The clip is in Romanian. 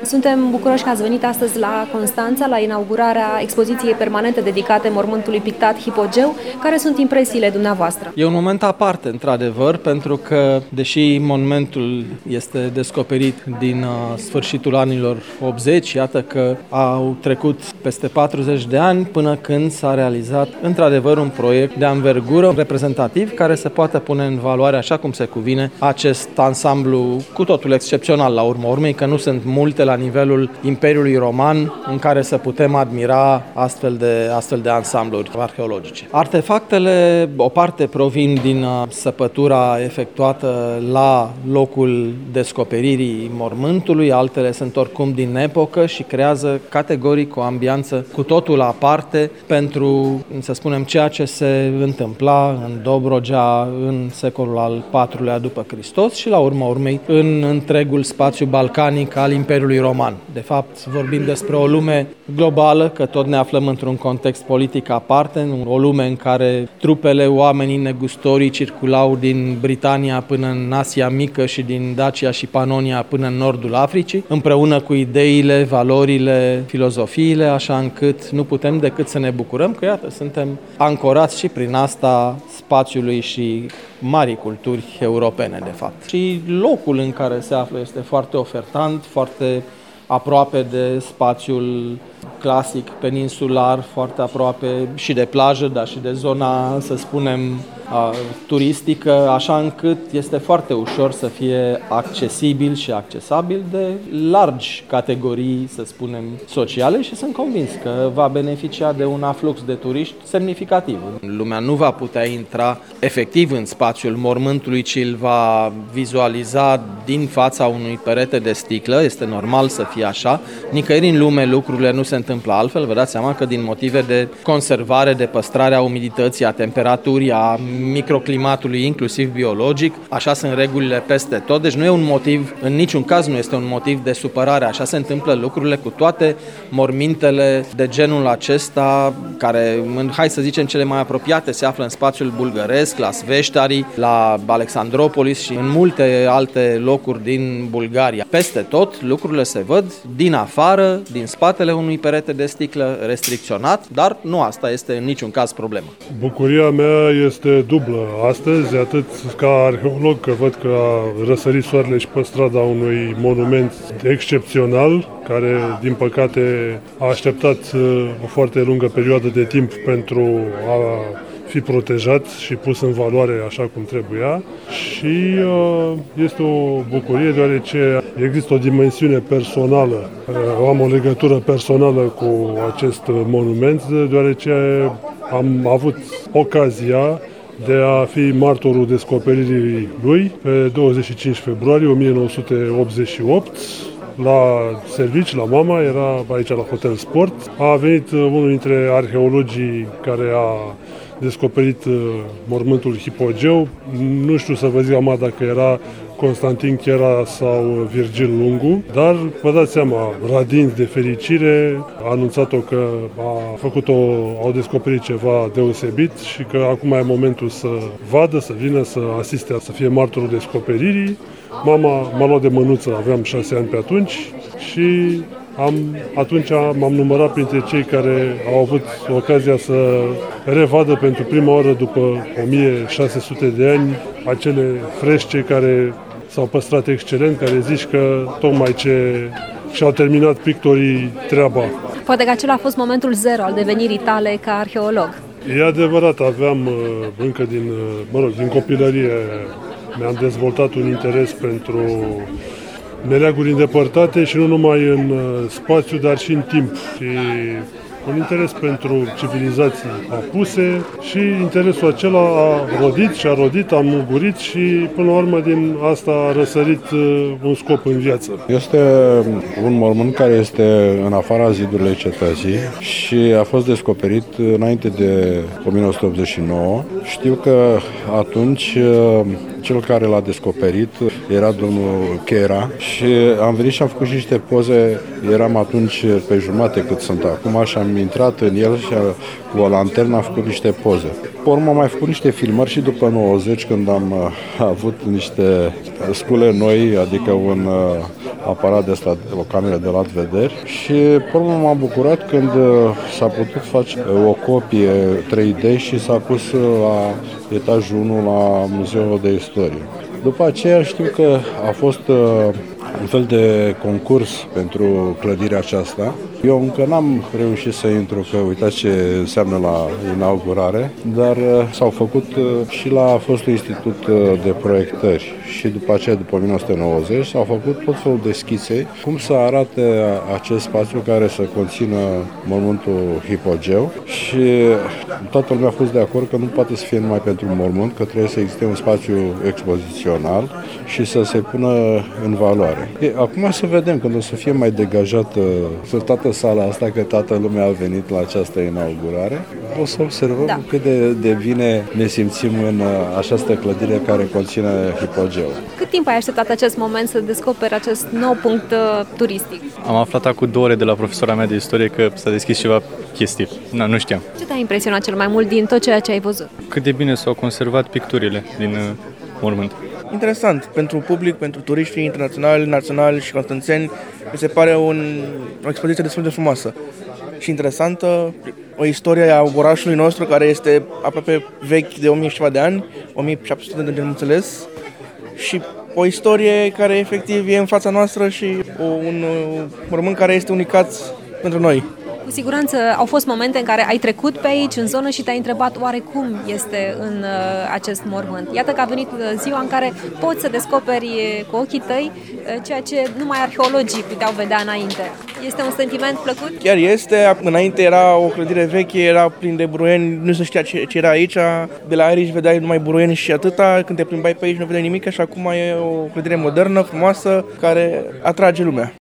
Suntem bucuroși că ați venit astăzi la Constanța, la inaugurarea expoziției permanente dedicate mormântului pictat Hipogeu. Care sunt impresiile dumneavoastră? E un moment aparte, într-adevăr, pentru că, deși monumentul este descoperit din sfârșitul anilor 80, iată că au trecut peste 40 de ani până când s-a realizat, într-adevăr, un proiect de anvergură reprezentativ care să poată pune în valoare, așa cum se cuvine, acest ansamblu cu totul excepțional la urma urmei, că nu sunt multe la nivelul Imperiului Roman în care să putem admira astfel de ansambluri arheologice. Artefactele, o parte provin din săpătura efectuată la locul descoperirii mormântului, altele sunt oricum din epocă și creează categoric o ambianță cu totul aparte pentru, să spunem, ceea ce se întâmpla în Dobrogea în secolul al IV-lea după Hristos și la urma urmei în întregul spațiu balcanic al Imperiului Roman. De fapt, vorbim despre o lume globală, că tot ne aflăm într-un context politic aparte, o lume în care trupele, oamenii negustorii circulau din Britania până în Asia Mică și din Dacia și Panonia până în nordul Africii, împreună cu ideile, valorile, filozofiile, așa încât nu putem decât să ne bucurăm că, iată, suntem ancorați și prin asta spațiului și marii culturi europene, de fapt. Și locul în care se află este foarte ofertant, foarte aproape de spațiul clasic peninsular, foarte aproape și de plajă, dar și de zona, să spunem, turistică, așa încât este foarte ușor să fie accesibil și accesabil de largi categorii, să spunem, sociale și sunt convins că va beneficia de un aflux de turiști semnificativ. Lumea nu va putea intra efectiv în spațiul mormântului, ci îl va vizualiza din fața unui perete de sticlă, este normal să fie așa. Nicăieri în lume lucrurile nu se întâmplă altfel, vă dați seama că din motive de conservare, de păstrare a umidității, a temperaturii, a microclimatului, inclusiv biologic, așa sunt regulile peste tot, deci nu e un motiv, în niciun caz nu este un motiv de supărare, așa se întâmplă lucrurile cu toate mormintele de genul acesta, care, hai să zicem, cele mai apropiate se află în spațiul bulgăresc, la Sveștari, la Alexandropolis și în multe alte locuri din Bulgaria. Peste tot lucrurile se văd din afară, din spatele unui perete de sticlă restricționat, dar nu asta este în niciun caz problemă. Bucuria mea este dublă astăzi, atât ca arheolog, că văd că a răsărit soarele și pe strada unui monument excepțional, care, din păcate, a așteptat o foarte lungă perioadă de timp pentru a fi protejat și pus în valoare așa cum trebuia și este o bucurie deoarece există o dimensiune personală, am o legătură personală cu acest monument, deoarece am avut ocazia de a fi martorul descoperirii lui pe 25 februarie 1988, la servici, la mama, era aici la Hotel Sport. A venit unul dintre arheologii care a descoperit mormântul Hipogeu. Nu știu să vă zic acum dacă era Constantin Chera sau Virgil Lungu, dar vă dați seama, radiant de fericire, a anunțat-o că au descoperit ceva deosebit și că acum e momentul să vadă, să vină, să asiste, să fie martorul descoperirii. Mama m-a luat de mânuță, aveam 6 ani pe atunci și atunci m-am numărat printre cei care au avut ocazia să revadă pentru prima oară după 1600 de ani acele frește care s-au păstrat excelent, care zici că tocmai ce și-au terminat pictorii treaba. Poate că acela a fost momentul zero al devenirii tale ca arheolog. E adevărat, aveam încă din copilărie, mi-am dezvoltat un interes pentru meleaguri îndepărtate și nu numai în spațiu, dar și în timp. Și un interes pentru civilizații apuse și interesul acela a rodit, a mugurit și până la urmă din asta a răsărit un scop în viață. Este un mormânt care este în afara zidurilor cetății și a fost descoperit înainte de 1989. Știu că atunci cel care l-a descoperit era domnul Chera și am venit și am făcut și niște poze, eram atunci pe jumate cât sunt acum și am intrat în el și cu o lanternă am făcut niște poze. Pe urmă am mai făcut niște filmări și după 90 când am avut niște scule noi, adică un aparat de ăsta, o cameră de lat vederi și pe urmă m-am bucurat când s-a putut face o copie 3D și s-a pus la etajul 1 la Muzeul de Istorie. După aceea știu că a fost un fel de concurs pentru clădirea aceasta. Eu încă n-am reușit să intru, că uitați ce înseamnă la inaugurare, dar s-au făcut și la fostul Institut de Proiectări și după aceea, după 1990, s-au făcut tot felul de schițe cum să arate acest spațiu care să conțină mormântul Hipogeu și toată lumea a fost de acord că nu poate să fie numai pentru mormânt, că trebuie să existe un spațiu expozițional și să se pună în valoare. Acum să vedem, când o să fie mai degajată toată sala asta, că toată lumea a venit la această inaugurare, o să observăm cât de bine ne simțim în această clădire care conține Hipogeu. Cât timp ai așteptat acest moment să descoperi acest nou punct turistic? Am aflat acum 2 ore de la profesora mea de istorie că s-a deschis ceva chestii. Nu știam. Ce te-a impresionat cel mai mult din tot ceea ce ai văzut? Cât de bine s-au conservat picturile din mormânt. Interesant pentru public, pentru turiștii internaționali, naționali și constanțeni. Mi se pare o expoziție destul de frumoasă și interesantă. O istorie a orașului nostru care este aproape vechi de 1000 și ceva de ani, 1700 de înțeles, și o istorie care efectiv e în fața noastră și un mormânt care este unicat pentru noi. Cu siguranță au fost momente în care ai trecut pe aici, în zonă, și te-ai întrebat oare cum este în acest mormânt. Iată că a venit ziua în care poți să descoperi cu ochii tăi ceea ce numai arheologii puteau vedea înainte. Este un sentiment plăcut? Chiar este. Înainte era o clădire veche, era plin de buruieni, nu se știa ce era aici. De la aerici vedeai numai buruieni și atâta. Când te plimbai pe aici nu vedeai nimic, și acum e o clădire modernă, frumoasă, care atrage lumea.